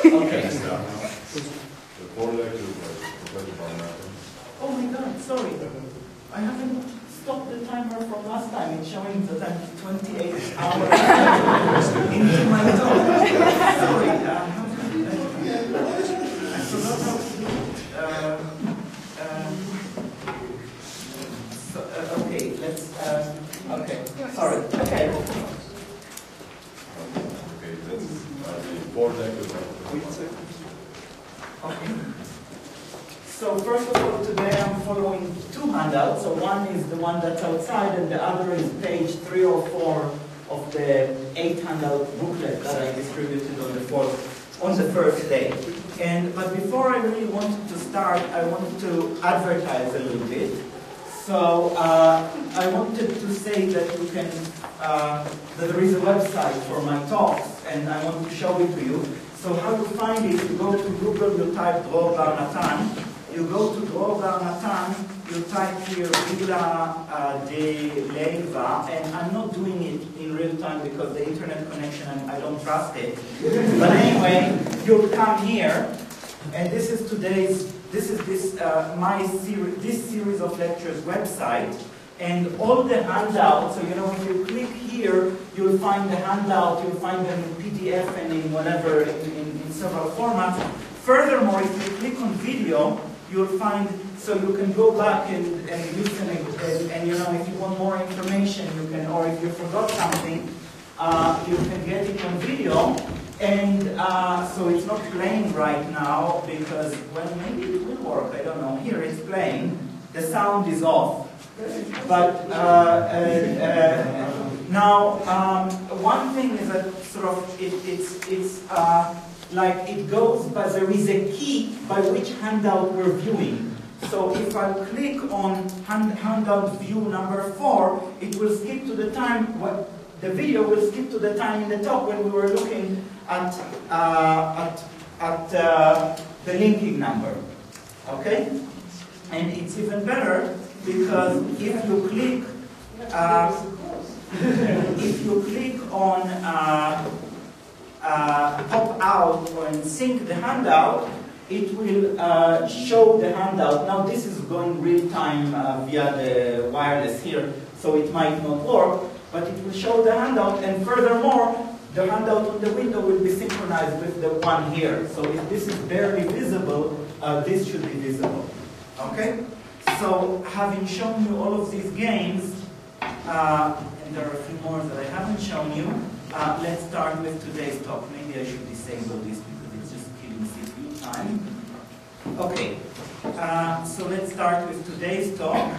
Okay. The 4 lectures are about nothing. Oh my God, sorry. I haven't stopped the timer from last time. It's showing that I'm 28 hours into my talk. Sorry. I forgot how to do it. Okay, let's. Okay, sorry. Okay. Okay, that's the 4 lectures are Okay. So first of all, today I'm following 2 handouts. So one is the one that's outside, and the other is page 3 or 4 of the 8 handout booklet that I distributed on the first day. But before I really wanted to start, I wanted to advertise a little bit. So I wanted to say that you can that there is a website for my talks, and I want to show it to you. So how to find it? You go to Google, you type Dror Bar Natan. You go to Dror Bar Natan, you type here Villa de Leiva, and I'm not doing it in real time because the internet connection, I don't trust it. But anyway, you'll come here, and this is this series of lectures website, and all the handouts. So if you click here, you'll find the handout. You'll find them in PDF and in whatever in several formats. Furthermore, if you click on video, you'll find, so you can go back and listen, and if you want more information, you can, or if you forgot something, you can get it on video. And so it's not playing right now because, well, maybe it will work, I don't know. Here it's playing, the sound is off. But now, one thing is that sort of it's like it goes, but there is a key by which handout we're viewing. So if I click on handout view number 4, it will skip to the time, the video will skip to the time in the top when we were looking at the linking number. Okay? And it's even better because if you click on pop out and sync the handout, it will show the handout. Now this is going real time via the wireless here, so it might not work, but it will show the handout, and furthermore, the handout on the window will be synchronized with the one here. So if this is barely visible, this should be visible. Okay? So having shown you all of these games, and there are a few more that I haven't shown you, let's start with today's talk. Maybe I should disable this because it's just killing CPU time. Okay, so let's start with today's talk.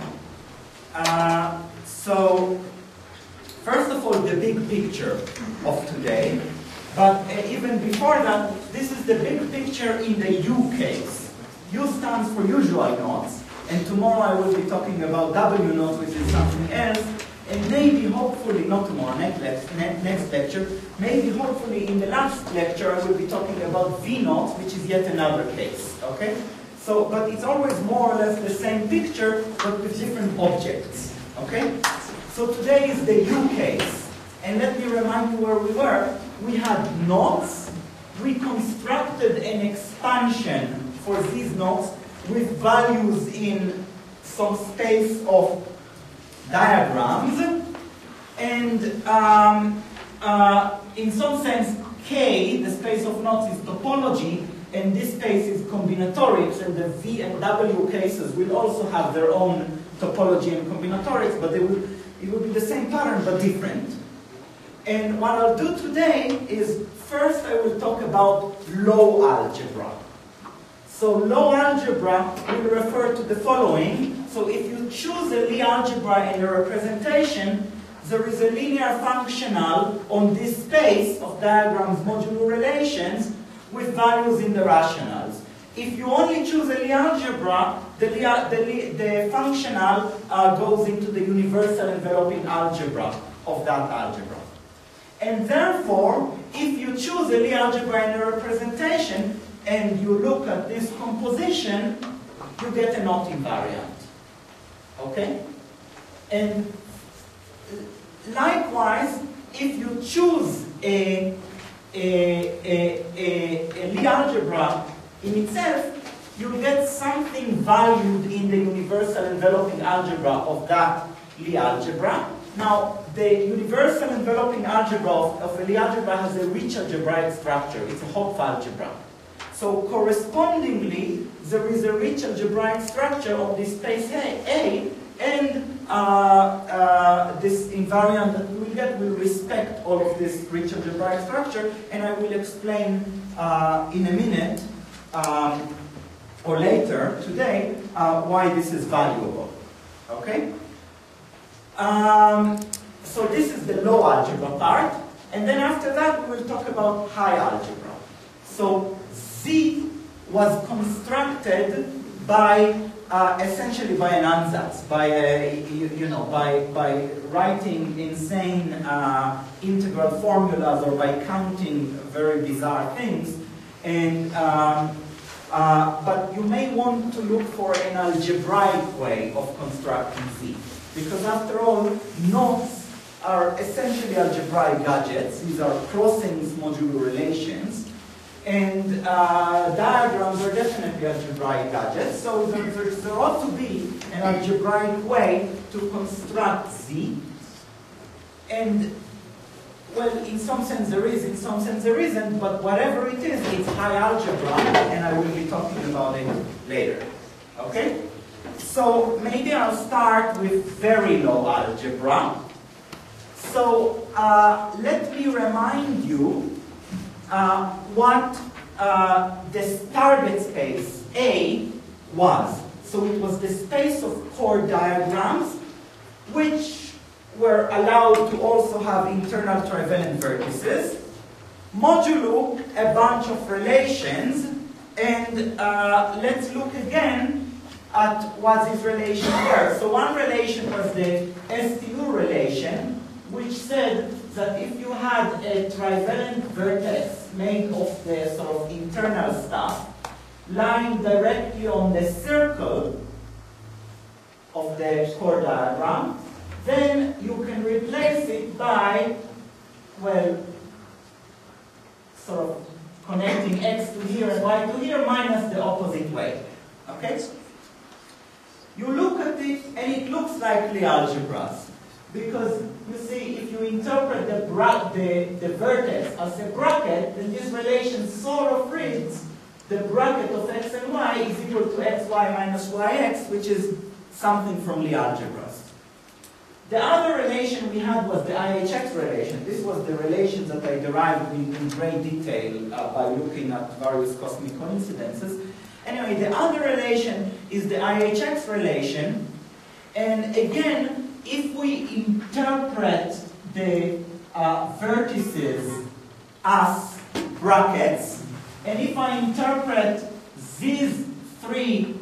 So, first of all, the big picture of today. But even before that, this is the big picture in the U case. U stands for usual notes. And tomorrow I will be talking about W notes, which is something else. And maybe, hopefully, not tomorrow, next lecture, maybe, hopefully, in the last lecture, I will be talking about V notes, which is yet another case, okay? So, but it's always more or less the same picture, but with different objects, okay? So today is the U case. And let me remind you where we were. We had notes. We constructed an expansion for these notes with values in some space of diagrams, and in some sense K, the space of nodes, is topology, and this space is combinatorics, and the V and W cases will also have their own topology and combinatorics, but it will be the same pattern but different. And what I'll do today is, first I will talk about low algebra. So low algebra will refer to the following. So if you choose a Lie algebra in the representation, there is a linear functional on this space of diagrams modulo relations with values in the rationals. If you only choose a Lie algebra, the functional goes into the universal enveloping algebra of that algebra. And therefore, if you choose a Lie algebra in the representation, and you look at this composition, you get a knot invariant. Okay? And likewise, if you choose a a Lie algebra in itself, you'll get something valued in the universal enveloping algebra of that Lie algebra. Now, the universal enveloping algebra of a Lie algebra has a rich algebraic structure. It's a Hopf algebra. So correspondingly, there is a rich algebraic structure of this space A, and this invariant that we will get will respect all of this rich algebraic structure, and I will explain in a minute or later today why this is valuable. Okay? So this is the low algebra part, and then after that we will talk about high algebra. So Z was constructed by essentially by an ansatz, by by writing insane integral formulas or by counting very bizarre things, and but you may want to look for an algebraic way of constructing Z, because after all, knots are essentially algebraic gadgets. These are crossings modulo relations. And diagrams are definitely algebraic gadgets, so there ought to be an algebraic way to construct Z. And, well, in some sense there is, in some sense there isn't, but whatever it is, it's high algebra, and I will be talking about it later. Okay? So maybe I'll start with very low algebra. So let me remind you what this target space A was. So it was the space of chord diagrams which were allowed to also have internal trivalent vertices, modulo a bunch of relations, and let's look again at what these relations were. So one relation was the STU relation, which said that if you had a trivalent vertex made of the sort of internal stuff lying directly on the circle of the chord diagram, then you can replace it by, well, sort of connecting x to here and y to here minus the opposite way. Okay? You look at it and it looks like Lie algebras. Because, you see, if you interpret the vertex as a bracket, then this relation sort of reads the bracket of x and y is equal to xy minus yx, which is something from Lie algebras. The other relation we had was the IHX relation. This was the relation that I derived in great detail by looking at various cosmic coincidences. Anyway, the other relation is the IHX relation, and again, if we interpret the vertices as brackets, and if I interpret these three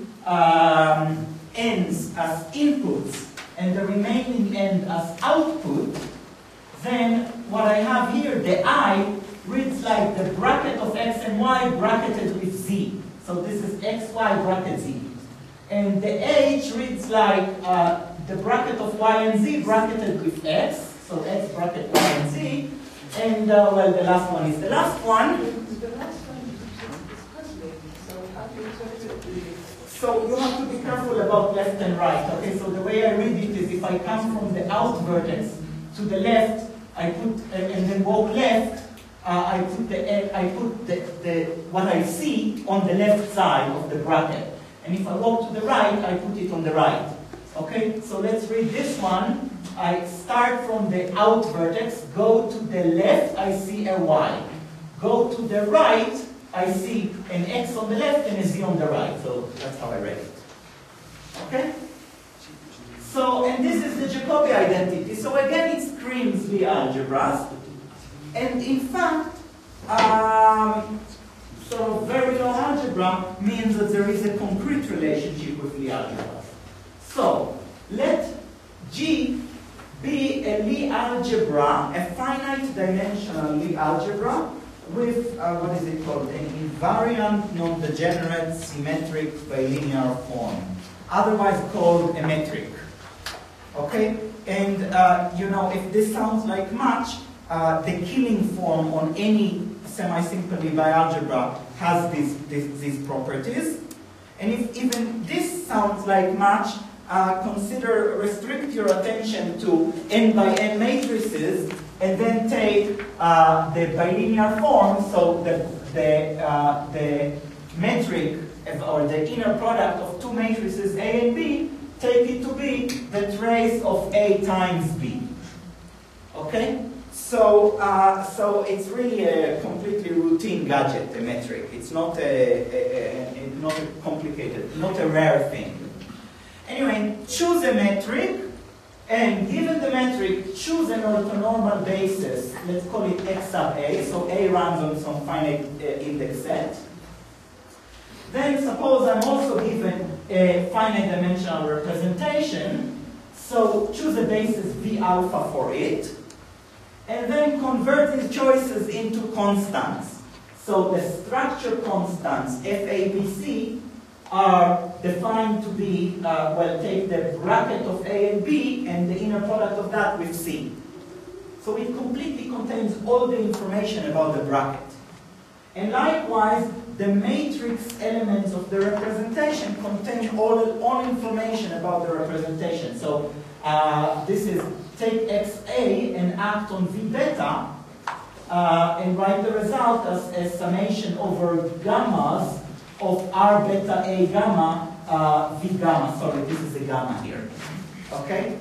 ends as inputs and the remaining end as output, then what I have here, the I, reads like the bracket of x and y bracketed with z. So this is xy bracket z. And the H reads like the bracket of y and z bracketed with x, so x bracket y and z, and well, the last one is the last one. The last one is puzzling, so how do you interpret this? So you have to be careful about left and right. Okay, so the way I read it is if I come from the out vertex to the left, I put and then walk left, I put what I see on the left side of the bracket. And if I walk to the right, I put it on the right. Okay, so let's read this one. I start from the out vertex, go to the left, I see a y. Go to the right, I see an x on the left and a z on the right. So that's how I read it. Okay? So, and this is the Jacobi identity. So again, it screams Lie algebras. And in fact, so very low algebra means that there is a concrete relationship with Lie algebras. So let G be a Lie algebra, a finite dimensional Lie algebra with, what is it called, an invariant, non-degenerate, symmetric, bilinear form, otherwise called a metric. Okay? And, you know, if this sounds like much, the killing form on any semi-simple Lie algebra has these properties. And if even this sounds like much, restrict your attention to n by n matrices, and then take the bilinear form, so the metric or the inner product of two matrices A and B, take it to be the trace of A times B. Okay? So it's really a completely routine gadget, a metric. It's not not a complicated, not a rare thing. Anyway, choose a metric, and given the metric, choose an orthonormal basis. Let's call it X sub A. So A runs on some finite index set. Then suppose I'm also given a finite dimensional representation. So choose a basis V alpha for it. And then convert these choices into constants. So the structure constants, F, A, B, C, are defined to be, well, take the bracket of A and B and the inner product of that with C. So it completely contains all the information about the bracket. And likewise, the matrix elements of the representation contain all information about the representation. So this is take XA and act on V beta, and write the result as a summation over gammas of R beta A gamma V gamma. Sorry, this is a gamma here. Okay?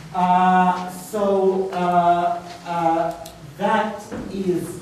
That is,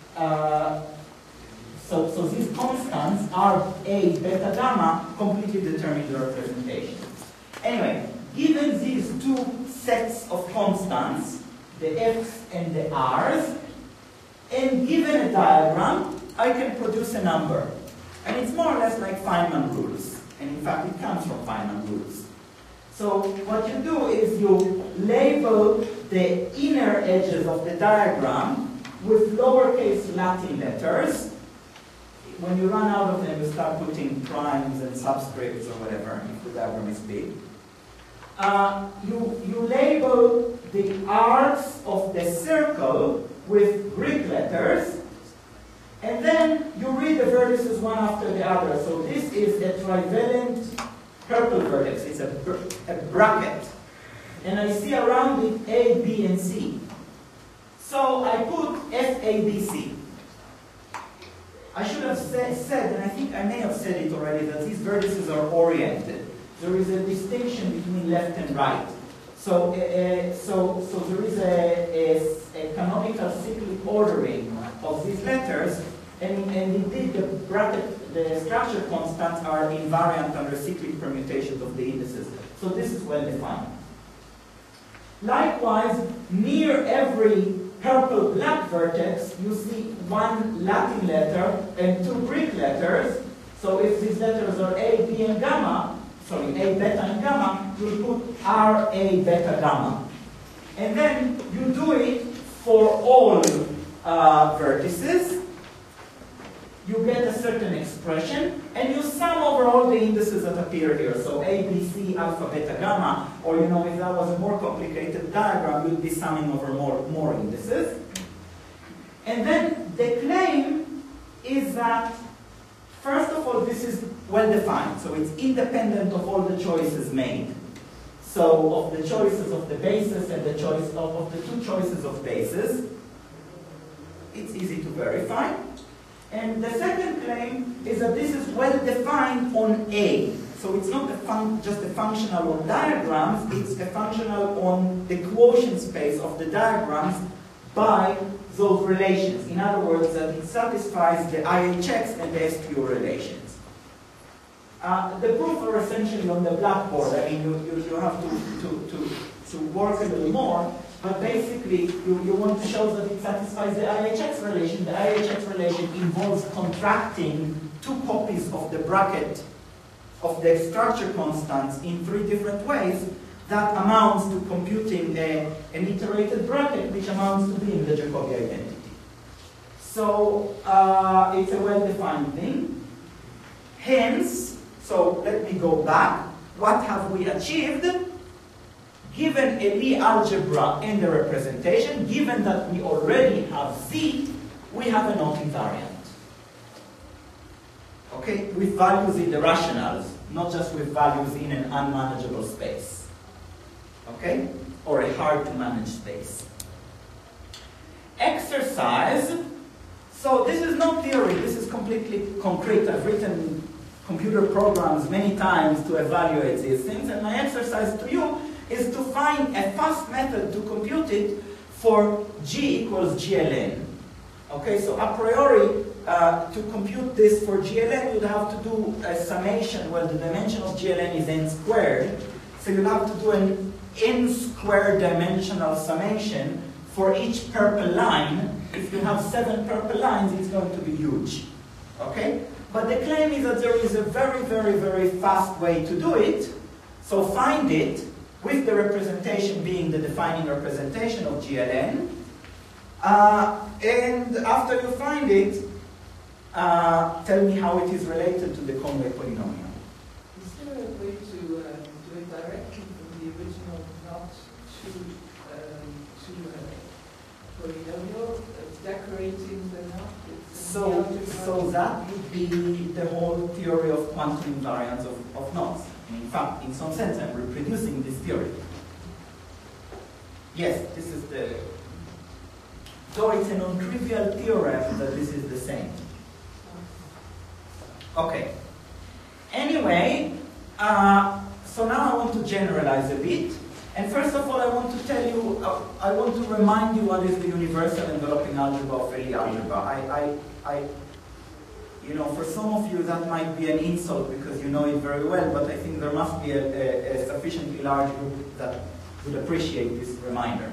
so these constants, R, A, beta, gamma, completely determine the representation. Anyway, given these two sets of constants, the F's and the R's, and given a diagram, I can produce a number. And it's more or less like Feynman rules. And in fact, it comes from Feynman rules. So what you do is you label the inner edges of the diagram with lowercase Latin letters. When you run out of them, you start putting primes and subscripts or whatever, if the diagram is big. You label the arcs of the circle with Greek letters, and then you read the vertices one after the other. So this is a trivalent purple vertex. It's a bracket. And I see around it A, B, and C. So I put F, A, B, C. I should have said, and I think I may have said it already, that these vertices are oriented. There is a distinction between left and right. So there is a canonical cyclic ordering of these letters, and indeed the bracket, the structure constants are invariant under cyclic permutations of the indices. So this is well defined. Likewise, near every purple-black vertex, you see one Latin letter and two Greek letters. So if these letters are A, B, and gamma, sorry, A, beta, and gamma, you put R, A, beta, gamma. And then you do it for all vertices. You get a certain expression, and you sum over all the indices that appear here. So A, B, C, alpha, beta, gamma, or if that was a more complicated diagram, you'd be summing over more indices. And then the claim is that, first of all, this is well defined. So it's independent of all the choices made. So of the choices of the basis and the choice of the two choices of basis, it's easy to verify. And the second claim is that this is well defined on A. So it's not just a functional on diagrams, it's a functional on the quotient space of the diagrams by those relations. In other words, that it satisfies the IHX and the SQ relations. The proofs are essentially on the blackboard. I mean, you have to work a little more. But basically, you want to show that it satisfies the IHX relation. The IHX relation involves contracting two copies of the bracket of the structure constants in three different ways. That amounts to computing an iterated bracket, which amounts to being the Jacobi identity. So it's a well-defined thing. Hence, so let me go back. What have we achieved? given a Lie algebra and the representation, given that we already have Z, we have a knot invariant. Okay, with values in the rationals, not just with values in an unmanageable space. Okay, or a hard to manage space. Exercise. So this is not theory, this is completely concrete. I've written computer programs many times to evaluate these things, and my exercise to you is to find a fast method to compute it for G equals GLN. Okay, so a priori, to compute this for GLN, you'd have to do a summation. Well, the dimension of GLN is n squared, so you'll have to do an n squared dimensional summation for each purple line. If you have 7 purple lines, it's going to be huge. Okay? But the claim is that there is a very, very, very fast way to do it. So find it, with the representation being the defining representation of GLN. And after you find it, tell me how it is related to the Conway polynomial. Is there a way to do it directly from the original knot to polynomial, decorating the knot? So that would be the whole theory of quantum invariance of knots. In fact, in some sense, I'm reproducing this theory. Yes, this is the... So it's a non-trivial theorem that this is the same. Okay. Anyway, so now I want to generalize a bit. And first of all, I want to tell you, I want to remind you what is the universal enveloping algebra of Lie algebra. You know, for some of you that might be an insult because you know it very well, but I think there must be a sufficiently large group that would appreciate this reminder.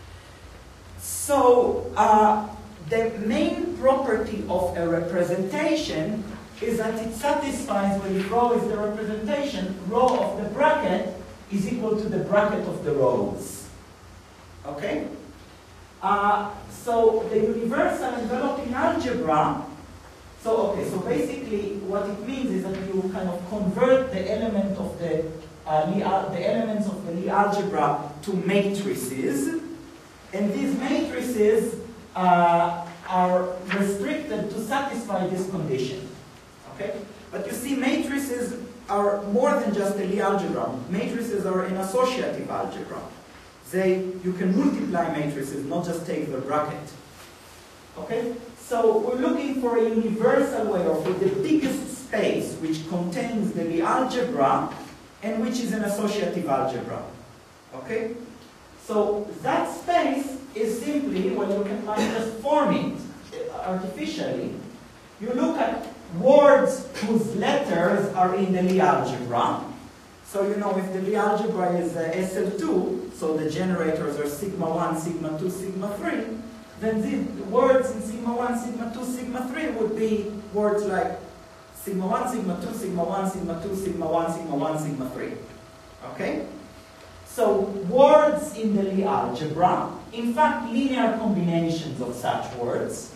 So, the main property of a representation is that it satisfies, when rho is the representation, rho of the bracket is equal to the bracket of the rows. Okay? So the universal enveloping algebra, so basically what it means is that you kind of convert the element of the elements of the Lie algebra to matrices, and these matrices are restricted to satisfy this condition. Okay? But you see, matrices are more than just a Lie algebra. Matrices are an associative algebra. You can multiply matrices, not just take the bracket. Okay? So we're looking for a universal way, or for the biggest space which contains the Lie algebra and which is an associative algebra. Okay? So that space is simply, well, you can just form it artificially. You look at words whose letters are in the Lie algebra. So you know, if the Lie algebra is SL2, so the generators are sigma 1, sigma 2, sigma 3, then the words in sigma 1, sigma 2, sigma 3 would be words like sigma 1, sigma 2, sigma 1, sigma 2, sigma 1, sigma 1, sigma 3. Okay? So words in the Lie algebra, in fact linear combinations of such words,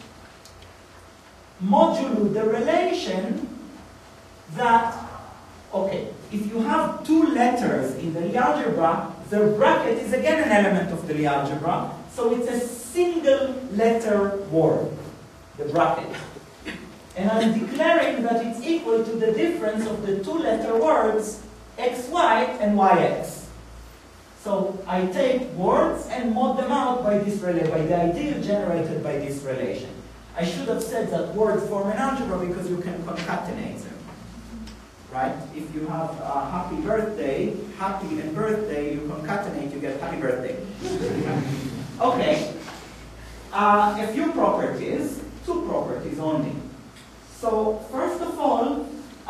modulo the relation that, okay, if you have 2 letters in the Lie algebra, the bracket is again an element of the Lie algebra, so it's a single letter word, the bracket. And I'm declaring that it's equal to the difference of the 2 letter words xy and yx. So I take words and mod them out by this relation, by the ideal generated by this relation. I should have said that words form an algebra because you can concatenate them. Right? If you have a happy birthday, happy and birthday, you concatenate, you get happy birthday. Okay. A few properties, 2 properties only. So first of all,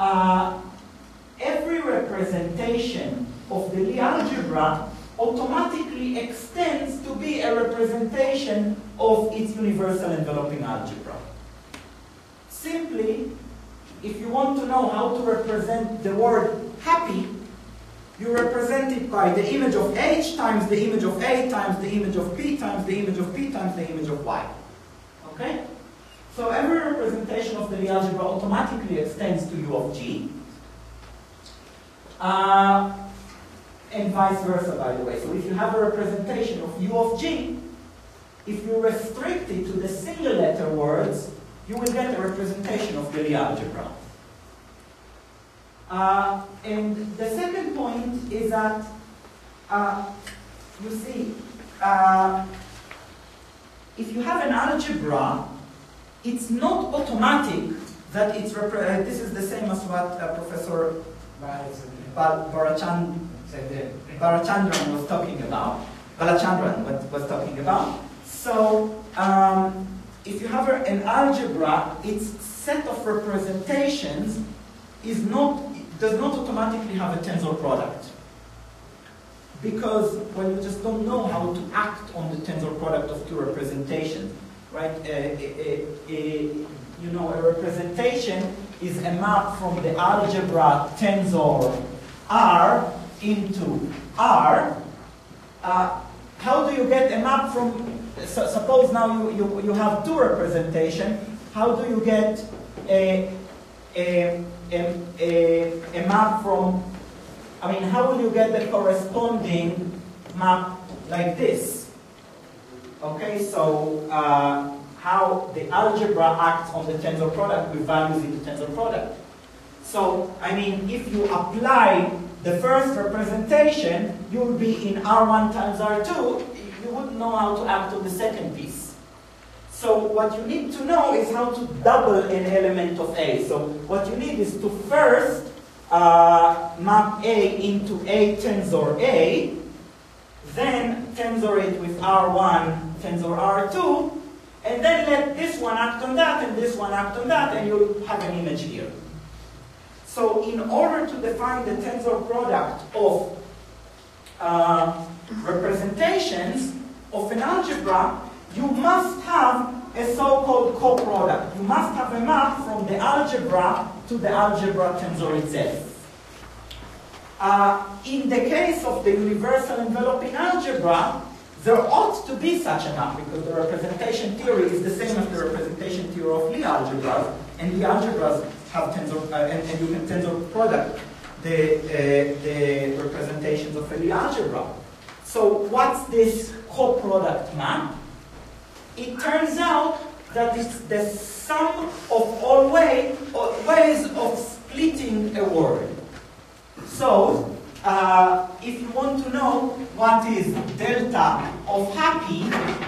every representation of the Lie algebra automatically extends to be a representation of its universal enveloping algebra. Simply, if you want to know how to represent the word happy, you represent it by the image of H times the image of A times the image of P times the image of P times the image of Y. Okay? So every representation of the Lie algebra automatically extends to U of G. and vice versa, by the way. So if you have a representation of U of G, if you restrict it to the single letter words, you will get a representation of the Lie algebra. And the second point is that, you see, if you have an algebra, it's not automatic that it's this is the same as what Professor Balachandran was talking about. Was talking about. So, if you have an algebra, its set of representations does not automatically have a tensor product. Because, well, you just don't know how to act on the tensor product of two representations, right? You know, a representation is a map from the algebra tensor R into R. How do you get a map from, suppose now you have two representations, how do you get a map from, I mean, how will you get the corresponding map like this? Okay, so how the algebra acts on the tensor product with values in the tensor product. So, I mean, if you apply the first representation, you will be in R1 times R2, you wouldn't know how to act on the second piece. So what you need to know is how to double an element of A. So what you need is to first map A into A tensor A, then tensor it with R1 tensor R2, and then let this one act on that and this one act on that, and you'll have an image here. So in order to define the tensor product of representations of an algebra, you must have a so-called coproduct. You must have a map from the algebra to the algebra tensor itself. In the case of the universal enveloping algebra, there ought to be such a map, because the representation theory is the same as the representation theory of Lie algebras, and Lie algebras have tensor, and you can tensor product the representations of a Lie algebra. So what's this coproduct map? It turns out that it's the sum of all ways of splitting a word. So, if you want to know what is delta of happy,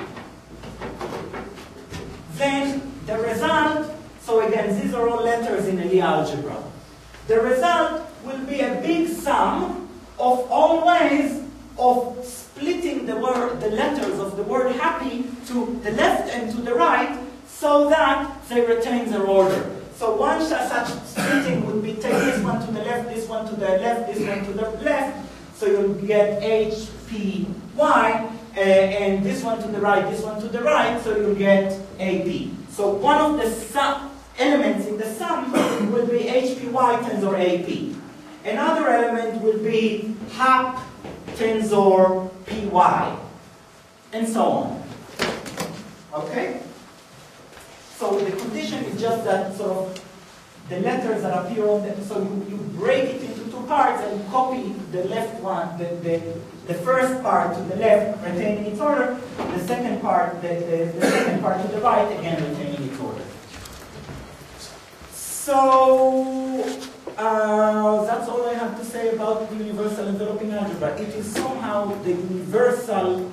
then the result, so again, these are all letters in a Lie algebra. The result will be a big sum of all ways of splitting the letters of the word happy to the left and to the right, so that they retain their order. So one such splitting would be take this one to the left, this one to the left, this one to the left, so you'll get H, P, Y, and this one to the right, this one to the right, so you'll get AP. So one of the elements in the sum will be HPY tensor AP. Another element will be HAP tensor PY, and so on. Okay? So the condition is just that sort of the letters that appear on them, so you break it into two parts and you copy the left one, the first part to the left, retaining its order, the second part, the second part to the right, again retaining its order. So that's all I have to say about the universal enveloping algebra. It is somehow the universal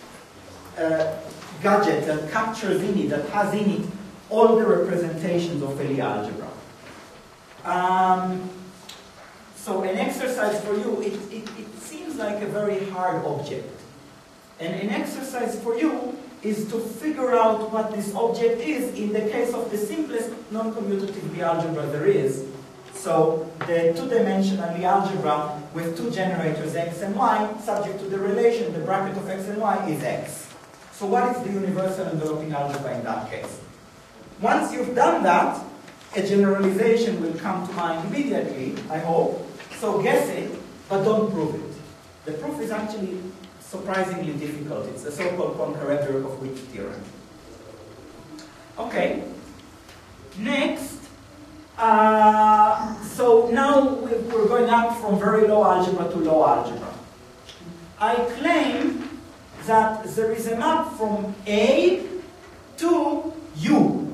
gadget that captures in it, that has in it all the representations of a Lie algebra. So an exercise for you, it seems like a very hard object. And an exercise for you is to figure out what this object is in the case of the simplest non-commutative Lie algebra there is. So the two-dimensional Lie algebra with two generators x and y, subject to the relation, the bracket of x and y is x. So what is the universal enveloping algebra in that case? Once you've done that, a generalization will come to mind immediately, I hope. So guess it, but don't prove it. The proof is actually surprisingly difficult. It's the so-called Poincare-Berkowitz theorem. Okay. Next, so now we're going up from very low algebra to low algebra. I claim that there is a map from A to U.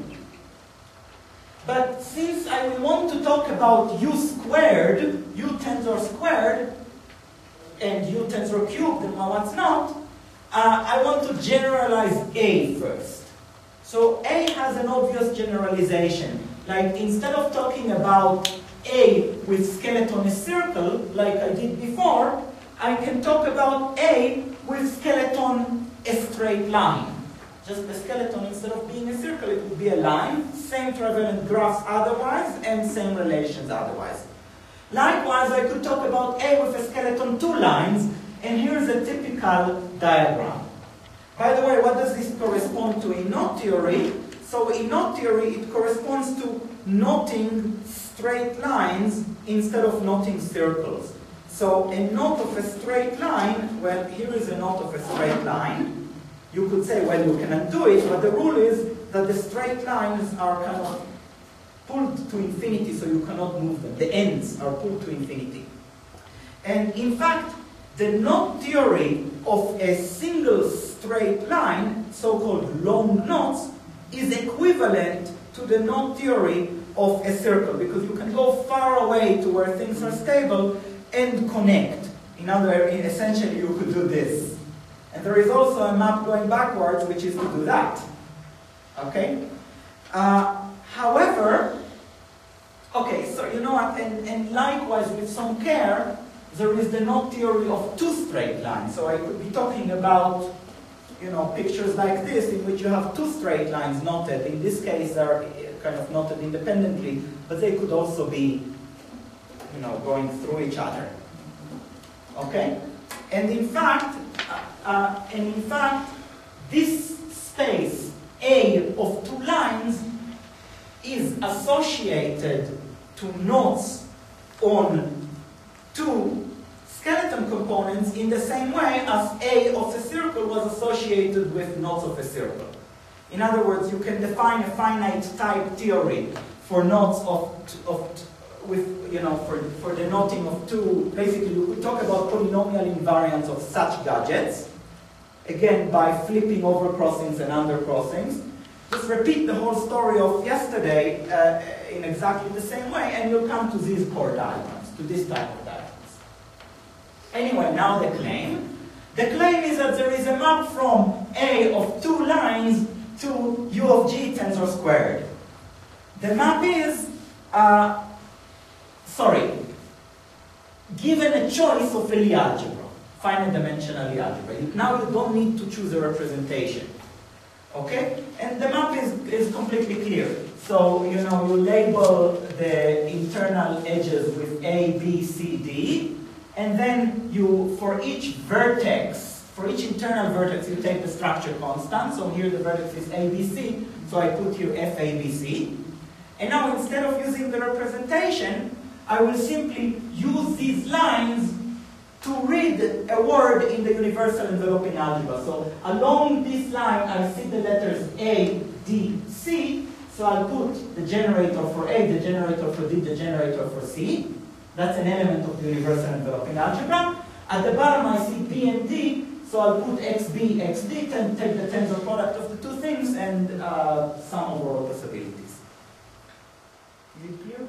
But since I will want to talk about U squared, U tensor squared, and U tensor cubed, and what's not, I want to generalize A first. So A has an obvious generalization. Like, instead of talking about A with skeleton a circle, like I did before, I can talk about A with skeleton a straight line. Just a skeleton, instead of being a circle, it would be a line. Same trivalent graphs otherwise, and same relations otherwise. Likewise, I could talk about A with a skeleton 2 lines, and here's a typical diagram. By the way, what does this correspond to in knot theory? So in knot theory, it corresponds to knotting straight lines instead of knotting circles. So a knot of a straight line, well, here is a knot of a straight line. You could say, well, you can undo it, but the rule is that the straight lines are kind of pulled to infinity, so you cannot move them. The ends are pulled to infinity. And in fact, the knot theory of a single straight line, so-called long knots, is equivalent to the knot theory of a circle, because you can go far away to where things are stable and connect. In other words, essentially you could do this. And there is also a map going backwards, which is to do that. Okay? However, okay, so you know what, and likewise with some care, there is the knot theory of 2 straight lines. So I could be talking about, you know, pictures like this in which you have 2 straight lines knotted. In this case, they're kind of knotted independently, but they could also be, you know, going through each other. Okay? And in fact, this space A of 2 lines is associated to knots on 2 skeleton components in the same way as A of a circle was associated with knots of a circle. In other words, you can define a finite type theory for knots with, you know, for the knotting of 2. Basically, you could talk about polynomial invariants of such gadgets, again by flipping over crossings and under crossings. Just repeat the whole story of yesterday in exactly the same way, and you'll come to these core diagrams, to this type of diagrams. Anyway, now the claim. The claim is that there is a map from A of 2 lines to U of G tensor squared. The map is, given a choice of a Lie algebra, finite dimensional Lie algebra. Now you don't need to choose a representation. Okay? And the map is completely clear. So, you know, you label the internal edges with A, B, C, D, and then you, for each vertex, for each internal vertex, you take the structure constant. So here the vertex is A, B, C, so I put here F, A, B, C. And now instead of using the representation, I will simply use these lines to read a word in the universal enveloping algebra. So along this line, I see the letters A, D, C. So I'll put the generator for A, the generator for D, the generator for C. That's an element of the universal enveloping algebra. At the bottom, I see B and D. So I'll put XB, XD, and take the tensor product of the 2 things and sum over all possibilities. Is it clear?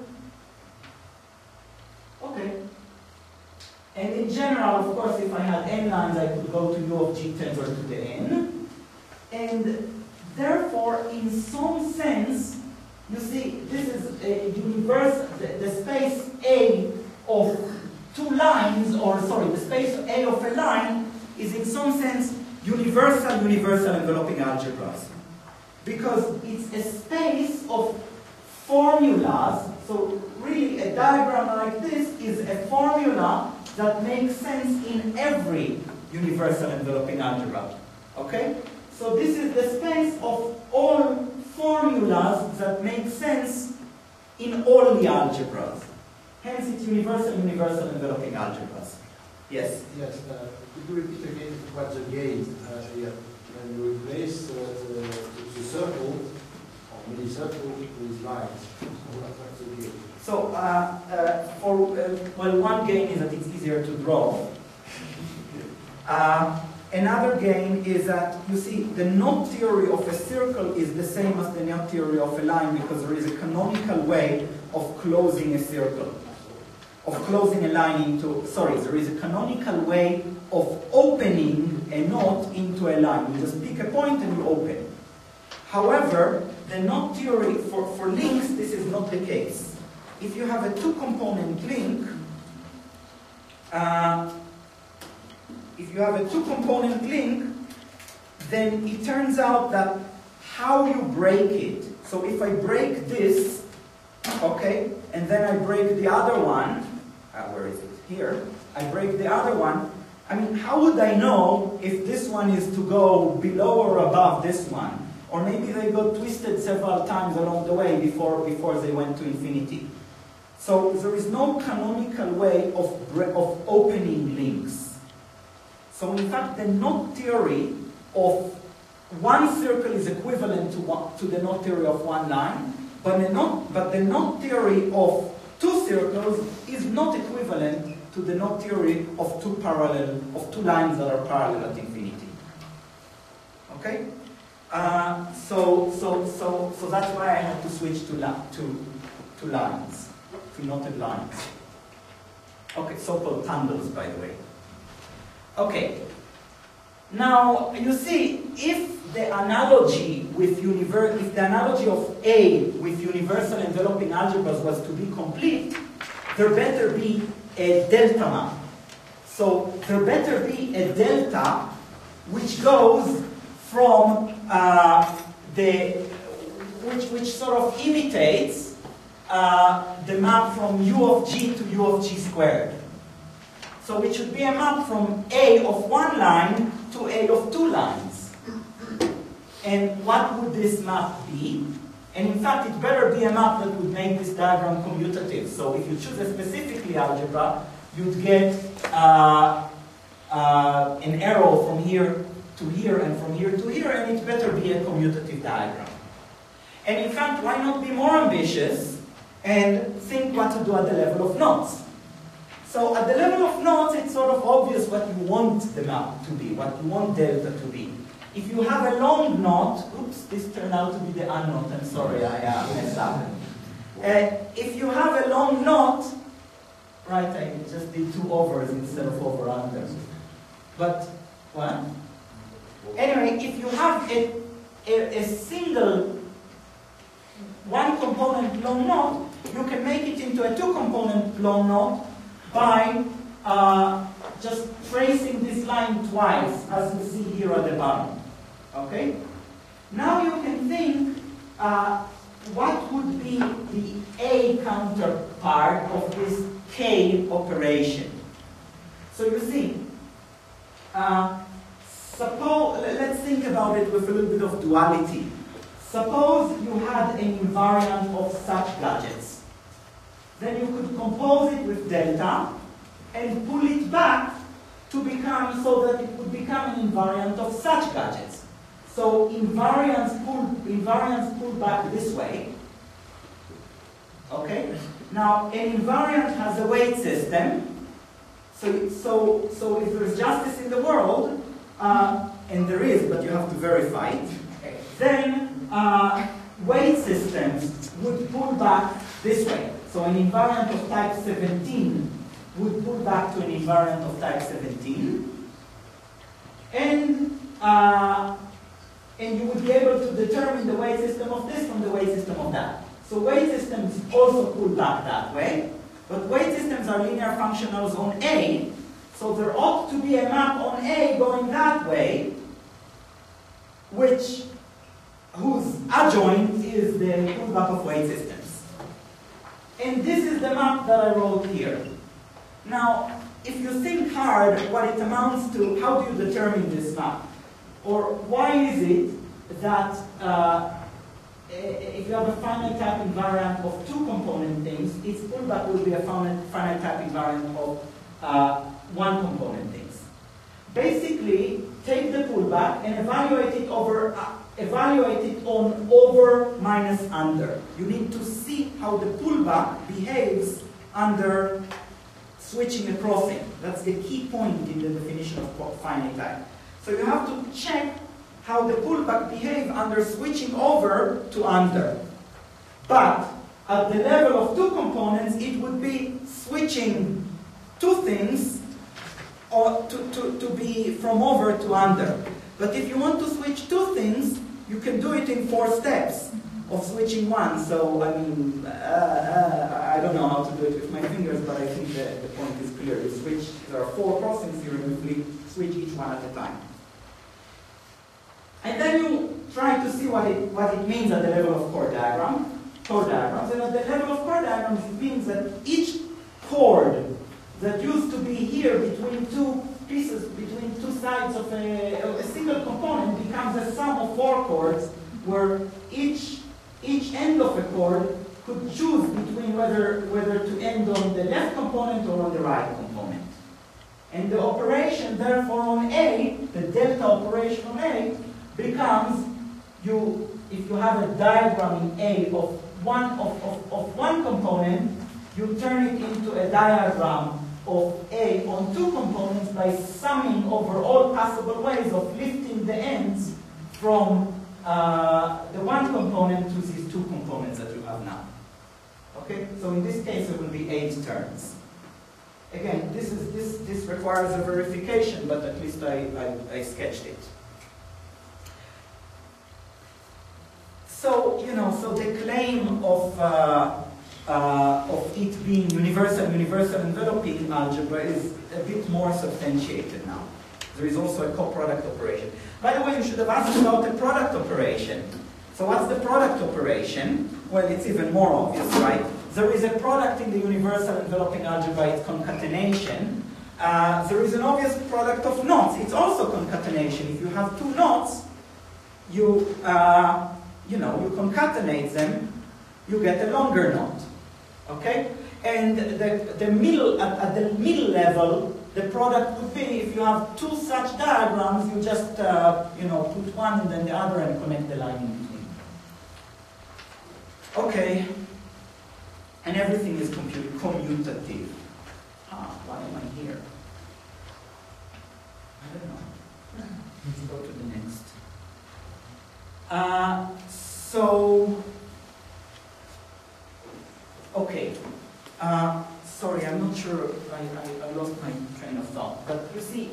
Okay. And in general, of course, if I had n lines, I could go to U of G tensor to the n. And therefore, in some sense, you see, this is a universal, the space A of 2 lines, or sorry, the space A of a line is in some sense universal enveloping algebras. Because it's a space of formulas. So really a diagram like this is a formula that makes sense in every universal enveloping algebra. Okay? So this is the space of all formulas that make sense in all the algebras. Hence it's universal enveloping algebras. Yes? Yes, could you repeat again what the gain here? When you replace the circle or mini circle with lines, what's the gain? So, well, one gain is that it's easier to draw. Another game is that, you see, the knot theory of a circle is the same as the knot theory of a line because there is a canonical way of closing a circle, of closing a line into, sorry, there is a canonical way of opening a knot into a line. You just pick a point and you open. However, the knot theory, for links, this is not the case. If you have a two-component link, then it turns out that how you break it. So if I break this, okay, and then I break the other one, where is it? Here. I break the other one. I mean, how would I know if this one is to go below or above this one? Or maybe they got twisted several times along the way before they went to infinity. So there is no canonical way of opening links. So in fact, the knot theory of one circle is equivalent to the knot theory of one line, but the knot theory of two circles is not equivalent to the knot theory of two lines that are parallel at infinity. Okay? So that's why I had to switch to lines, to knotted lines. Okay, so-called tangles, by the way. Okay. Now you see, if the analogy with of A with universal enveloping algebras was to be complete, there better be a delta map. So there better be a delta which goes from which sort of imitates the map from u of g to u of g squared. So it should be a map from A of one line to A of two lines. And what would this map be? And in fact, it better be a map that would make this diagram commutative. So if you choose a specifically algebra, you'd get an arrow from here to here and from here to here, and it better be a commutative diagram. And in fact, why not be more ambitious and think what to do at the level of knots? So at the level of knots, it's sort of obvious what you want the map to be, what you want delta to be. If you have a long knot, oops, this turned out to be the unknot, I'm sorry, I messed up. If you have a long knot, right, I just did two overs instead of over-under. But, what? Anyway, if you have a single one-component long knot, you can make it into a two-component long knot by just tracing this line twice, as you see here at the bottom. Okay? Now you can think what would be the A counterpart of this K operation. So you see, let's think about it with a little bit of duality. Suppose you had an invariant of such gadgets. Then you could compose it with delta and pull it back to become so that it would become an invariant of such gadgets. So invariants pull back this way. Okay? Now an invariant has a weight system. So if there is justice in the world, and there is, but you have to verify it, then weight systems would pull back this way. So an invariant of type 17 would pull back to an invariant of type 17. And you would be able to determine the weight system of this from the weight system of that. So weight systems also pull back that way. But weight systems are linear functionals on A. So there ought to be a map on A going that way, whose adjoint is the pullback of weight systems. And this is the map that I wrote here. Now, if you think hard what it amounts to, how do you determine this map? Or why is it that if you have a finite type invariant of two component things, its pullback will be a finite type invariant of one component things? Basically, take the pullback and evaluate it on over minus under. You need to see how the pullback behaves under switching a crossing. That's the key point in the definition of finite time. So you have to check how the pullback behave under switching over to under. But at the level of two components, it would be switching two things or to be from over to under. But if you want to switch two things, you can do it in 4 steps of switching one. So, I mean, I don't know how to do it with my fingers, but I think the point is clear. You switch, there are 4 crossings here, and you switch each one at a time. And then you try to see what it means at the level of chord diagrams. And at the level of chord diagrams, it means that each chord that used to be here between two pieces, between two sides of a single component becomes a sum of 4 chords, where each end of a chord could choose between whether to end on the left component or on the right component. And the operation, therefore, on A, the delta operation on A, becomes, if you have a diagram in A of one component, you turn it into a diagram of A on 2 components by summing over all possible ways of lifting the ends from the one component to these 2 components that you have now. Okay, so in this case it will be 8 turns. Again, this requires a verification, but at least I sketched it. So, so the claim of it being universal enveloping algebra is a bit more substantiated now. There is also a coproduct operation. By the way, you should have asked about the product operation. So what's the product operation? Well, it's even more obvious, right? There is a product in the universal enveloping algebra, it's concatenation. There is an obvious product of knots, it's also concatenation. If you have 2 knots, you concatenate them, you get a longer knot. Okay? And the middle, at the middle level, the product would be, if you have 2 such diagrams, you just put one and then the other and connect the line in between. Okay. And everything is commutative. Why am I here? I don't know. Let's go to the next. Okay. Sorry, I'm not sure, I lost my train of thought. But you see,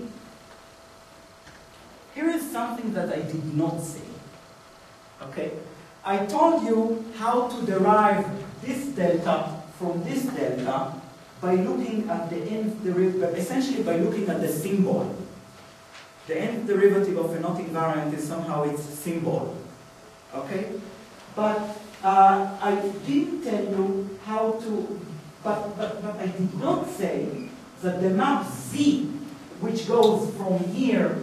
here is something that I did not say. Okay? I told you how to derive this delta from this delta by looking at the nth derivative, essentially by looking at the symbol. The nth derivative of a knot invariant is somehow its symbol. Okay? But I didn't tell you how to, but I did not say that the map Z, which goes from here,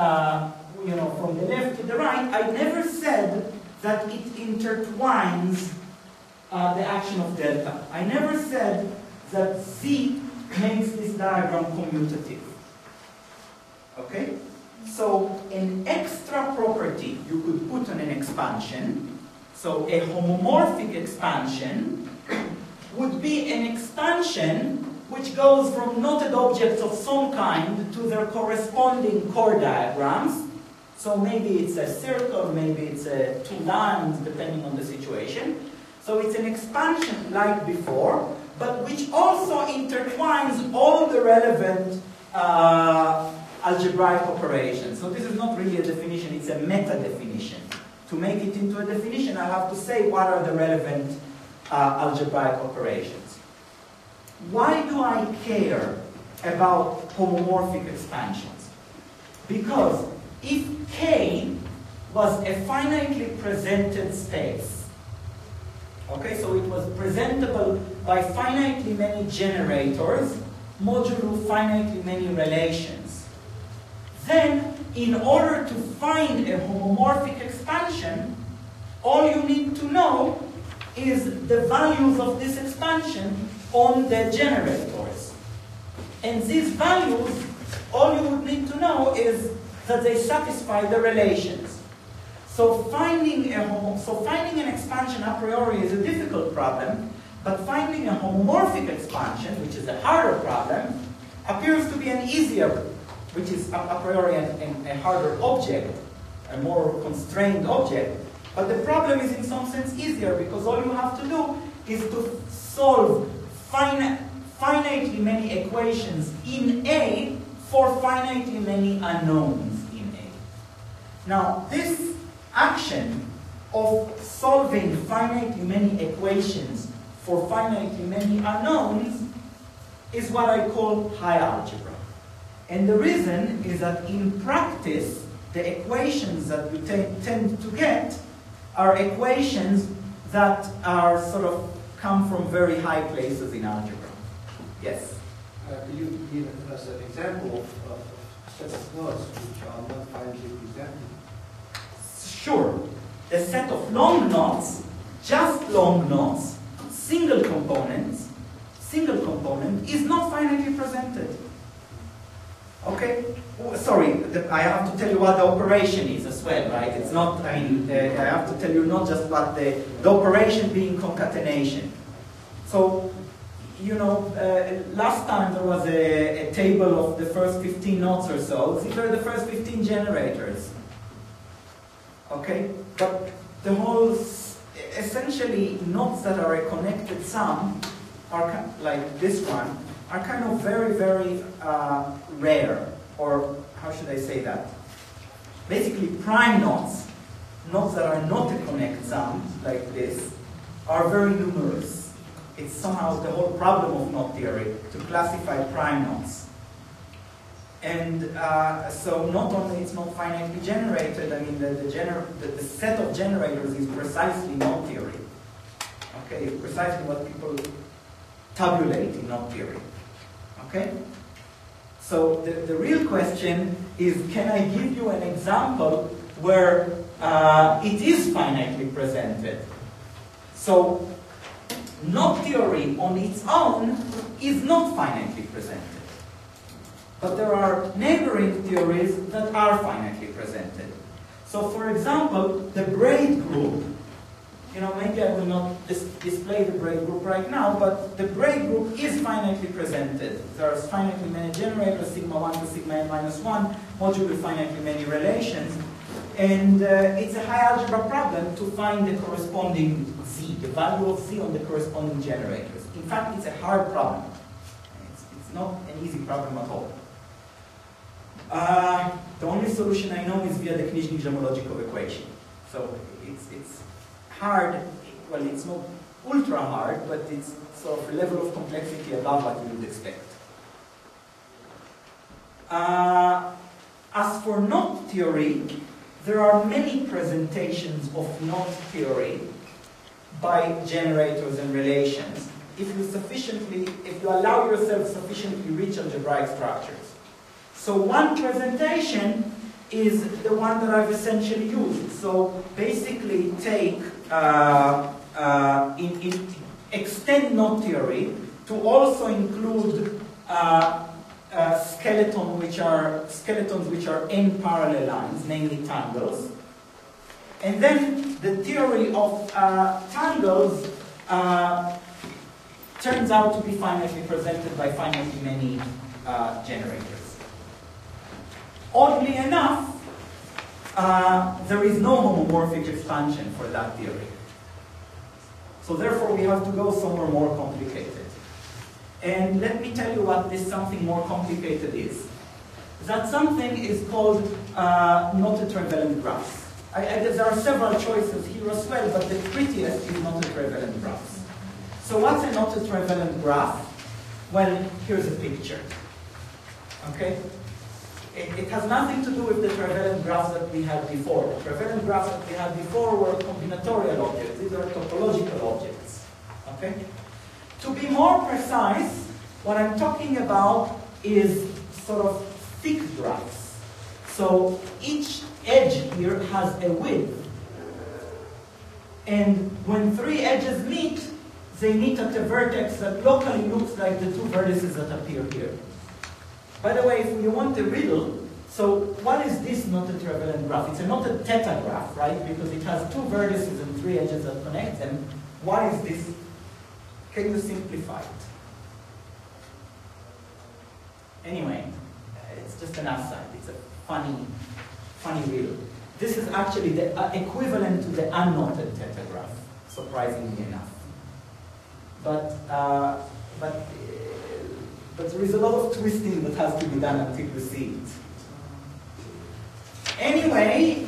from the left to the right, I never said that it intertwines the action of delta. I never said that Z makes this diagram commutative. Okay? So an extra property you could put on an expansion, so a homomorphic expansion would be an expansion which goes from knotted objects of some kind to their corresponding chord diagrams. So maybe it's a circle, maybe it's 2 lines, depending on the situation. So it's an expansion like before, but which also intertwines all the relevant algebraic operations. So this is not really a definition, it's a meta-definition. To make it into a definition, I have to say what are the relevant algebraic operations. Why do I care about homomorphic expansions? Because if K was a finitely presented space, okay, so it was presentable by finitely many generators modulo finitely many relations, then in order to find a homomorphic expansion, all you need to know is the values of this expansion on the generators. And these values, all you would need to know is that they satisfy the relations. So finding an expansion a priori is a difficult problem, But finding a homomorphic expansion, which is a harder problem, appears to be an easier, which is a priori a harder object, a more constrained object. But the problem is in some sense easier, because all you have to do is to solve finitely many equations in A for finitely many unknowns in A. Now, this action of solving finitely many equations for finitely many unknowns is what I call high algebra. And the reason is that in practice, the equations that we tend to get are equations that are sort of come from very high places in algebra. Yes? Could you give us an example of sets of nodes which are not finitely presented? Sure. The set of long knots, just long knots, single component, is not finitely presented. Okay? Oh, sorry, I have to tell you what the operation is as well, right? It's not, I mean, I have to tell you not just what the operation being concatenation. So, you know, last time there was a table of the first 15 knots or so. These are the first 15 generators. Okay? But the whole, essentially, knots that are a connected sum, are like this one, are kind of very, very rare, or how should I say that? Basically, prime knots, knots that are not a connect sum, like this, are very numerous. It's somehow the whole problem of knot theory, to classify prime knots. And so not only it's not finitely generated, I mean the set of generators is precisely knot theory. Okay, it's precisely what people tabulate in knot theory. Okay? So the real question is, can I give you an example where it is finitely presented? So knot theory on its own is not finitely presented. But there are neighboring theories that are finitely presented. So for example, the braid group, you know, maybe I will not display the braid group right now, but the braid group is finitely presented. There are finitely many generators, sigma 1 to sigma n minus 1, modulo finitely many relations. And it's a high algebra problem to find the corresponding z, the value of z on the corresponding generators. In fact, it's a hard problem. It's not an easy problem at all. The only solution I know is via the Knizhnik-Zamolodchikov equation. So it's hard, well, it's not ultra hard, but it's sort of a level of complexity above what you would expect. As for knot theory, there are many presentations of knot theory by generators and relations if you allow yourself sufficiently rich algebraic structures. So one presentation is the one that I've essentially used. So basically take, extend knot theory to also include skeletons which are n parallel lines, namely tangles. And then the theory of tangles turns out to be finitely presented by finitely many generators. Oddly enough, there is no homomorphic expansion for that theory. So therefore we have to go somewhere more complicated. And let me tell you what this something more complicated is. That something is called knotted trivalent graphs. There are several choices here as well, but the prettiest is knotted trivalent graphs. So what's a knotted trivalent graph? Well, here's a picture. Okay? It has nothing to do with the trivalent graphs that we had before. The trivalent graphs that we had before were combinatorial objects. These are topological objects. Okay? To be more precise, what I'm talking about is sort of thick graphs. So each edge here has a width. And when three edges meet, they meet at a vertex that locally looks like the two vertices that appear here. By the way, if you want a riddle, so what is this knotted trivalent graph? It's a knotted theta graph, right? Because it has two vertices and three edges that connect them. What is this Can you simplify it? Anyway, it's just an aside. It's a funny riddle. This is actually the equivalent to the unnoted tetragraph, surprisingly enough. But there is a lot of twisting that has to be done until you see it. Anyway,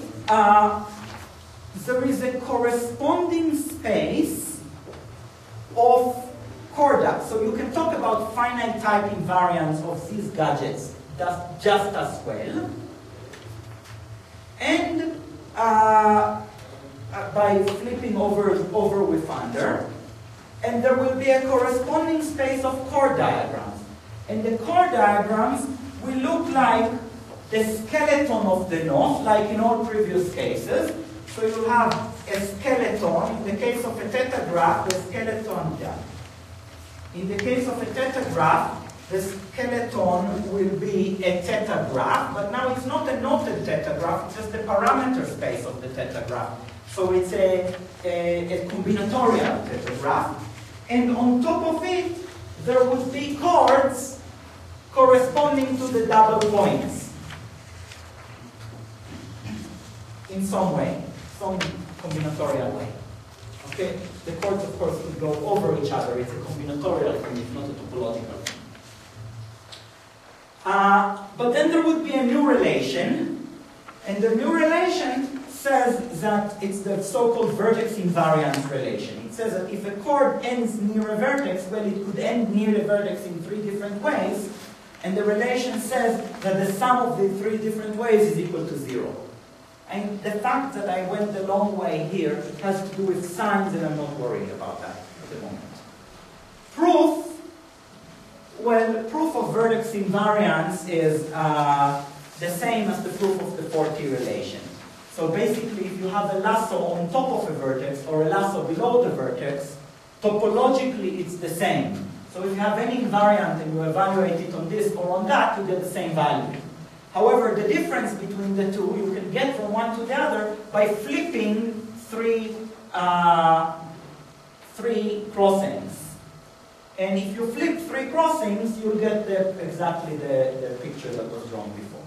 there is a corresponding space of Corda. So you can talk about finite type invariants of these gadgets just as well. And by flipping over with under. And there will be a corresponding space of chord diagrams. And the chord diagrams will look like the skeleton of the knot, like in all previous cases. So you have a skeleton. In the case of a tetragraph, the skeleton, in the case of a tetragraph, the skeleton will be a tetragraph, but now it's not a knotted tetragraph, it's just the parameter space of the tetragraph. So it's a combinatorial tetragraph. And on top of it, there would be chords corresponding to the double points in some way, some combinatorial way. Okay? The chords, of course, could go over each other. It's a combinatorial thing, it's not a topological thing. But then there would be a new relation, and the new relation says that it's the so-called vertex invariance relation. It says that if a chord ends near a vertex, well, it could end near a vertex in 3 different ways, and the relation says that the sum of the 3 different ways is equal to 0. And the fact that I went the long way here has to do with signs, and I'm not worried about that at the moment. Proof, well, proof of vertex invariance is the same as the proof of the 4T relation. So basically, if you have a lasso on top of a vertex or a lasso below the vertex, topologically it's the same. So if you have any invariant and you evaluate it on this or on that, you get the same value. However, the difference between the two, you can get from one to the other by flipping three crossings. And if you flip 3 crossings, you'll get exactly the picture that was drawn before.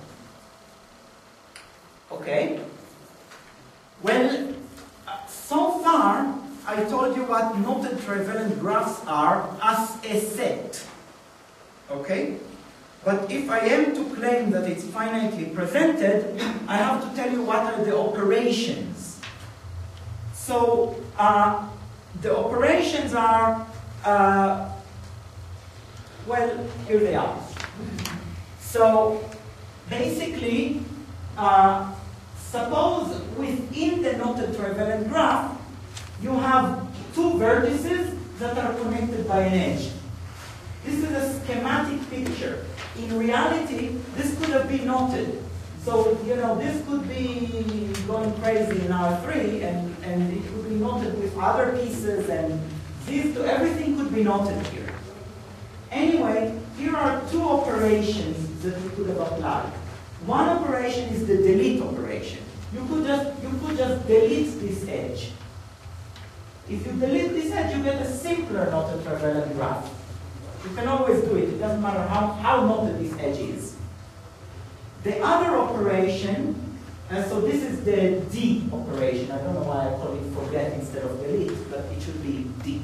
Okay? Well, so far, I told you what knotted trivalent graphs are as a set. Okay? But if I am to claim that it's finitely presented, I have to tell you what are the operations. So, the operations are, well, here they are. So, basically, suppose within the knotted trivalent graph, you have 2 vertices that are connected by an edge. This is a schematic picture. In reality, this could have been knotted. So, you know, this could be going crazy in R3, and it could be knotted with other pieces, and these two, everything could be knotted here. Anyway, here are 2 operations that we could have applied. One operation is the delete operation. You could just delete this edge. If you delete this edge, you get a simpler knotted trivalent graph. You can always do it. It doesn't matter how knotted this edge is. The other operation, so this is the D operation. I don't know why I call it forget instead of delete, but it should be D.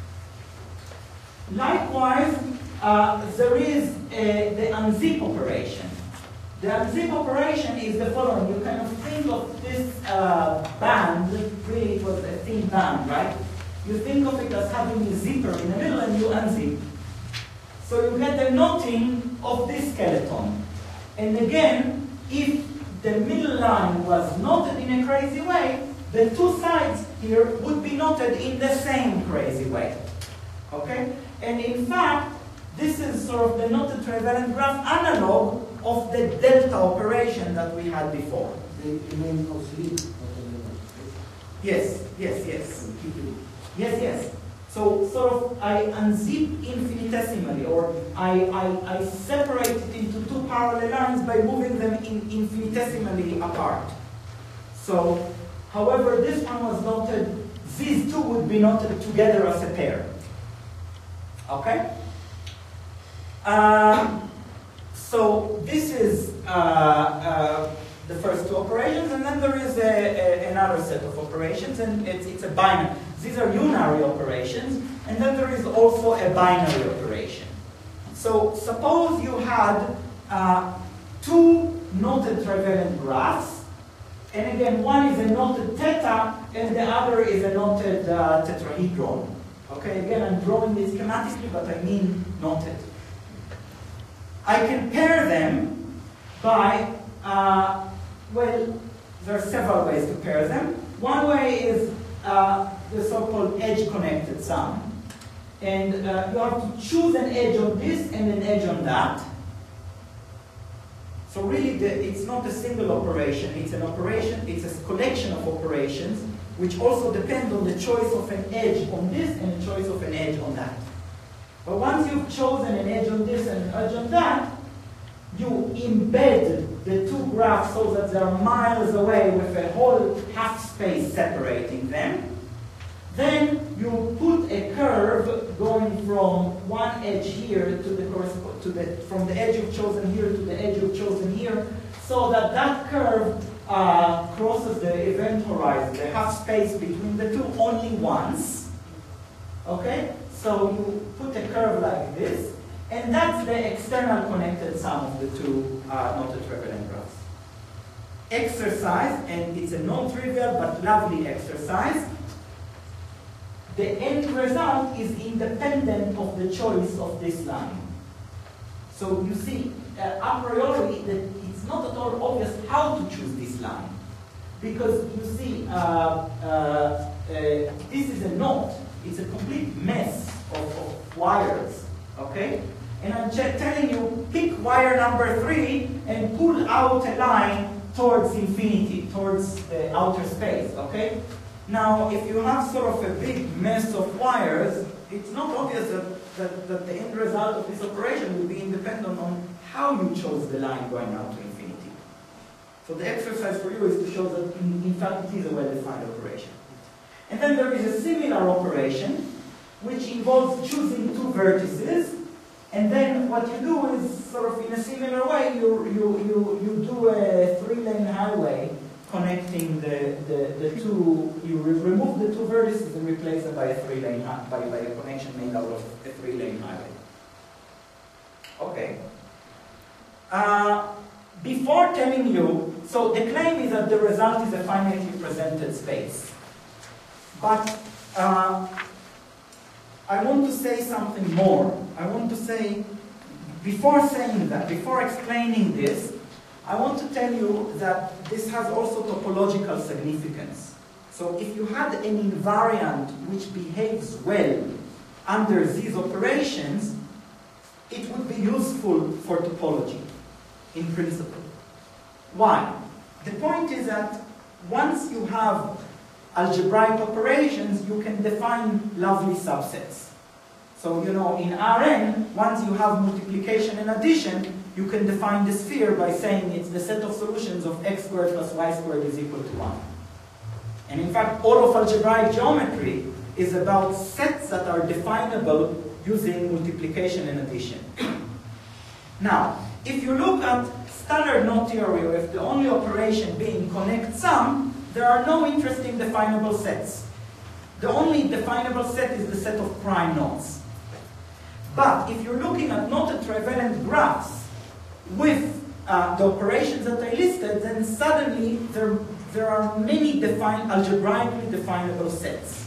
Likewise, there is the unzip operation. The unzip operation is the following. You kind of think of this band, really it was a thin band, right? You think of it as having a zipper in the middle and you unzip. So you get the knotting of this skeleton. And again, if the middle line was knotted in a crazy way, the 2 sides here would be knotted in the same crazy way. Okay? And in fact, this is sort of the knotted trivalent graph analog of the delta operation that we had before. The name of sleep. Yes. Yes. So sort of I unzip infinitesimally, or I separate it into 2 parallel lines by moving them infinitesimally apart. So, however, this one was knotted, these 2 would be knotted together as a pair. Okay? So this is the first two operations, and then there is another set of operations, and it's a binary. These are unary operations, and then there is also a binary operation. So suppose you had two knotted trivalent graphs, and again, one is a knotted theta, and the other is a knotted tetrahedron. Okay, again, I'm drawing this schematically, but I mean knotted. I can pair them by, well, there are several ways to pair them. One way is the so-called edge-connected sum. And you have to choose an edge on this and an edge on that. So really, it's not a single operation. It's an operation, it's a collection of operations, which also depend on the choice of an edge on this and the choice of an edge on that. But once you've chosen an edge on this and an edge on that, you embed the two graphs so that they're miles away with a whole half space separating them. Then you put a curve going from one edge here from the edge you've chosen here to the edge you've chosen here, so that that curve crosses the event horizon, the half space between the two, only once. Okay? So you put a curve like this, and that's the external connected sum of the two knotted trivalent graphs. Exercise, and it's a non-trivial but lovely exercise. The end result is independent of the choice of this line. So you see, a priori, it's not at all obvious how to choose this line. Because you see, this is a knot. It's a complete mess of wires, okay? And I'm telling you, pick wire number 3 and pull out a line towards infinity, towards the outer space, okay? Now, if you have sort of a big mess of wires, it's not obvious that the end result of this operation will be independent on how you chose the line going out to infinity. So the exercise for you is to show that in fact it is a well-defined operation. And then there is a similar operation which involves choosing two vertices, and then what you do is sort of in a similar way, you do a three-lane highway connecting the two, you remove the two vertices and replace them by a three-lane, by a connection made out of a three-lane highway. Okay. Before telling you, so the claim is that the result is a finitely presented space. But I want to say something more. I want to say, before saying that, before explaining this, I want to tell you that this has also topological significance. So if you had an invariant which behaves well under these operations, it would be useful for topology, in principle. Why? The point is that once you have algebraic operations, you can define lovely subsets. So, you know, in Rn, once you have multiplication and addition, you can define the sphere by saying it's the set of solutions of x squared plus y squared is equal to 1. And in fact, all of algebraic geometry is about sets that are definable using multiplication and addition. Now, if you look at standard knot theory, with the only operation being connect sum, there are no interesting definable sets. The only definable set is the set of prime knots. But if you're looking at knotted trivalent graphs with the operations that I listed, then suddenly there are many algebraically definable sets.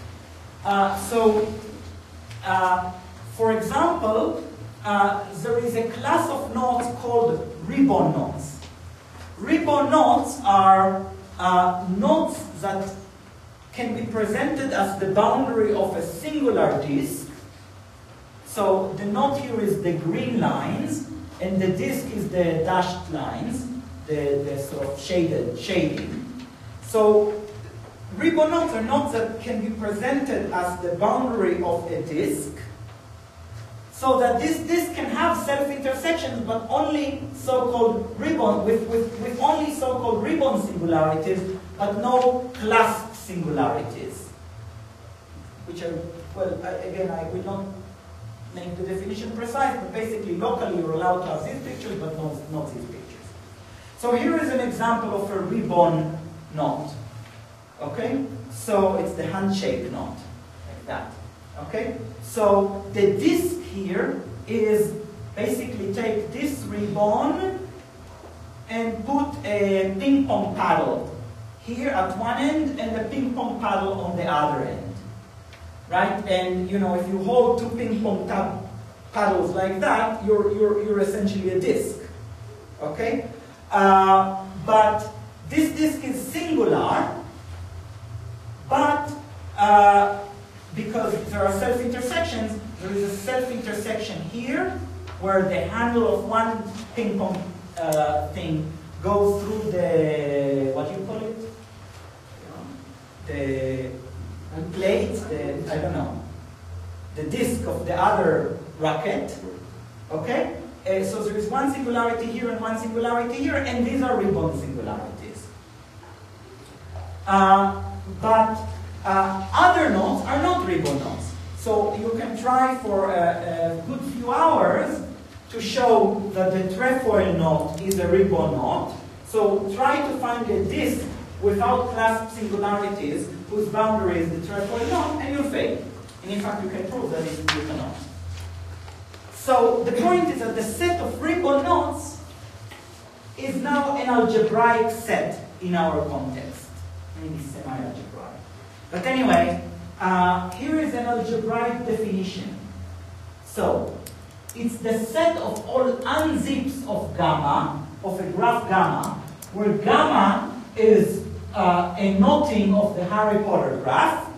For example, there is a class of knots called ribbon knots. Ribbon knots are knots that can be presented as the boundary of a singular disk. So the knot here is the green lines, and the disk is the dashed lines, the sort of shading. So ribbon knots are knots that can be presented as the boundary of a disk, so that this disk can have self-intersections, but only so-called ribbon, with only so-called ribbon singularities, but no clasp singularities. Which are, well, again, I will not make the definition precise, but basically locally you're allowed to have these pictures, but not these pictures. So here is an example of a ribbon knot. Okay? So it's the handshake knot, like that. Okay? So the disc here is basically take this ribbon and put a ping pong paddle here at one end and a ping pong paddle on the other end. Right? And you know, if you hold two ping pong paddles like that, you're essentially a disc. Okay? But this disc is singular, but because there are self-intersections, there is a self-intersection here where the handle of one ping pong thing goes through the, what do you call it? The plate, I don't know, the disc of the other racket. Okay? So there is one singularity here and one singularity here, and these are ribbon singularities. But other knots are not ribbon knots. So you can try for a good few hours to show that the trefoil knot is a ribbon knot. So try to find a disc without clasped singularities whose boundary is the trefoil knot, and you'll fail. And in fact, you can prove that it's a ribbon knot. So the point is that the set of ribbon knots is now an algebraic set in our context. Maybe semi-algebraic. But anyway, here is an algebraic definition. So, it's the set of all unzips of gamma, of a graph gamma, where gamma is a knotting of the Harry Potter graph,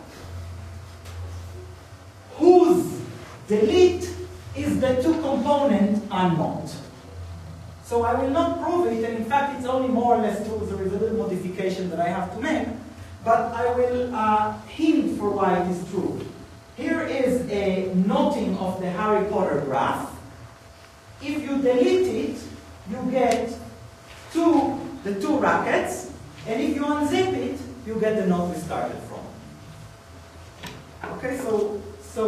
whose delete is the two-component unknot. So I will not prove it, and in fact it's only more or less true. There is a little modification that I have to make, but I will hint for why it is true. Here is a knotting of the Harry Potter graph. If you delete it, you get the two rackets, and if you unzip it, you get the knot we started from. Okay, so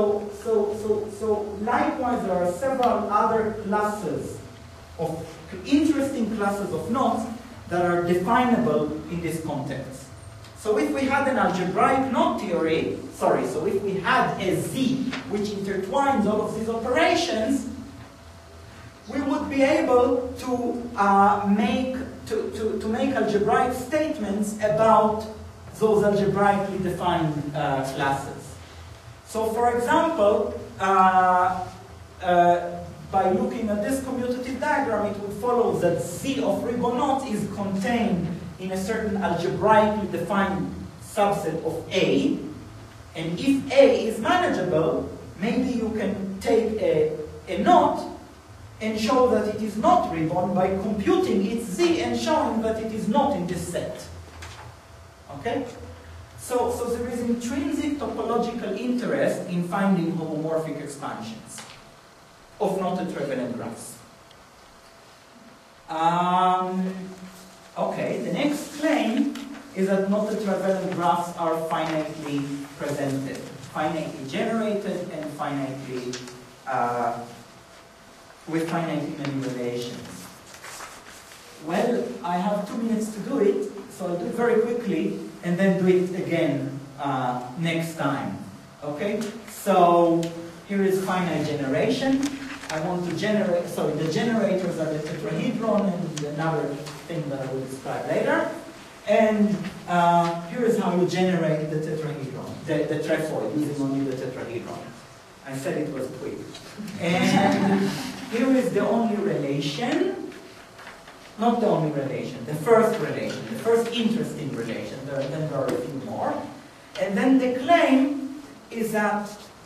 likewise there are several other classes of interesting classes of knots that are definable in this context. So if we had an algebraic knot theory, so if we had a Z which intertwines all of these operations, we would be able to make algebraic statements about those algebraically defined classes. So for example, by looking at this commutative diagram, it would follow that Z of ribbon knot is contained in a certain algebraically defined subset of A, and if A is manageable, maybe you can take a knot and show that it is not ribbon by computing its Z and showing that it is not in this set. Okay? So there is intrinsic topological interest in finding homomorphic expansions of knotted travelling graphs. Okay, the next claim is that knotted travelling graphs are finitely presented, finitely generated, and finitely with finitely many relations. Well, I have 2 minutes to do it, so I'll do it very quickly and then do it again next time. Okay? So here is finite generation. I want to generate, the generators are the tetrahedron and another thing that I will describe later. And here is how you generate the tetrahedron, the trefoil, using only the tetrahedron. I said it was quick. And here is the only relation, not the only relation, the first interesting relation. Then there are a few more. And then the claim is that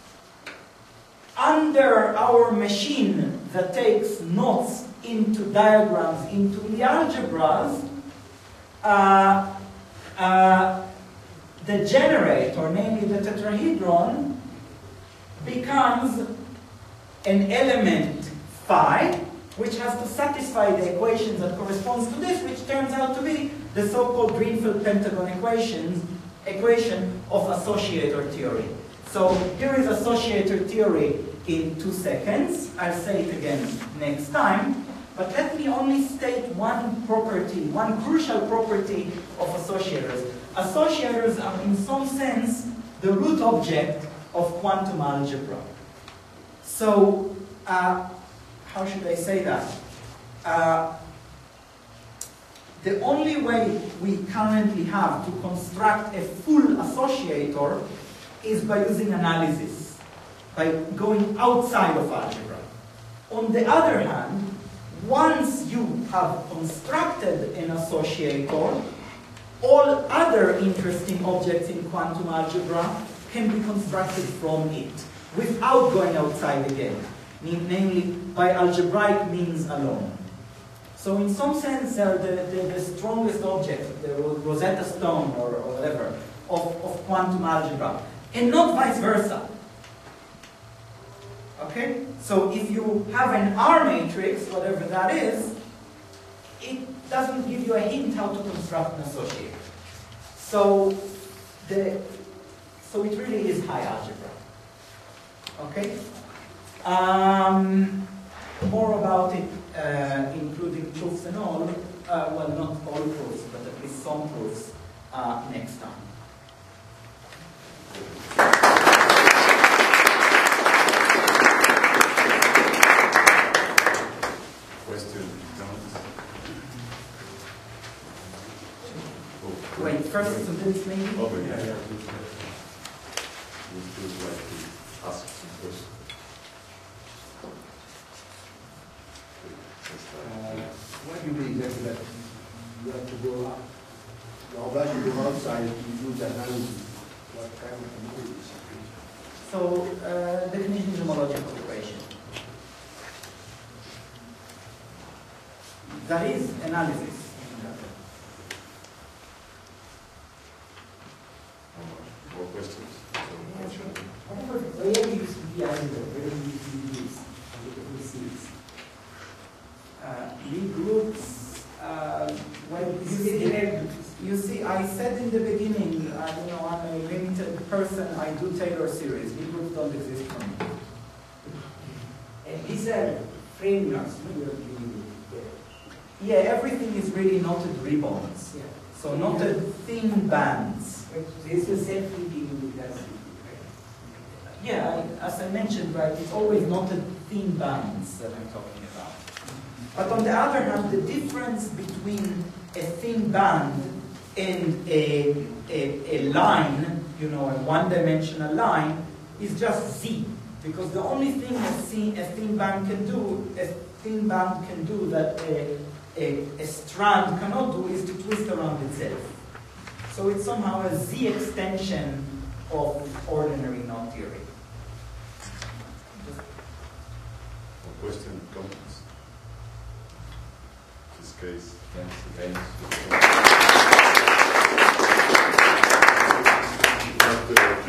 under our machine that takes knots into diagrams, into the algebras, the generator, namely the tetrahedron, becomes an element phi, which has to satisfy the equation that corresponds to this, which turns out to be the so-called Greenfield pentagon equation of associator theory. So here is associator theory in 2 seconds. I'll say it again next time. But let me only state one property, one crucial property of associators. Associators are in some sense the root object of quantum algebra. So, how should I say that? The only way we currently have to construct a full associator is by using analysis, by going outside of algebra. On the other hand, once you have constructed an associator, all other interesting objects in quantum algebra can be constructed from it without going outside again, namely by algebraic means alone. So in some sense, they're the strongest object, the Rosetta Stone or whatever, of quantum algebra, and not vice versa. Okay? So if you have an R matrix, whatever that is, it doesn't give you a hint how to construct an associator. So it really is high algebra. Okay? More about it, including proofs and all, well, not all proofs, but at least some proofs, next time. Question, comments? Oh, Wait, first sentence maybe? Okay, yeah. Would you like to ask some questions? What do you mean exactly that you have to go out? Or when you go outside, you do the analysis. What kind of analysis? So, definition is homological equation. That is analysis. More questions? Lie groups, well, you see, I said in the beginning, I'm a limited person, I do Taylor series. Lie groups don't exist for me. These are frameworks. Yeah, everything is really knotted ribbons. Yeah. So knotted thin bands. But this is self-repeating because Yeah, as I mentioned, right, it's always knotted thin bands that I'm talking about. But on the other hand, the difference between a thin band and a line, a one-dimensional line, is just Z. Because the only thing a thin band can do that a strand cannot do is to twist around itself. So it's somehow a Z extension of ordinary knot theory. More question, comments? In this case, thanks again.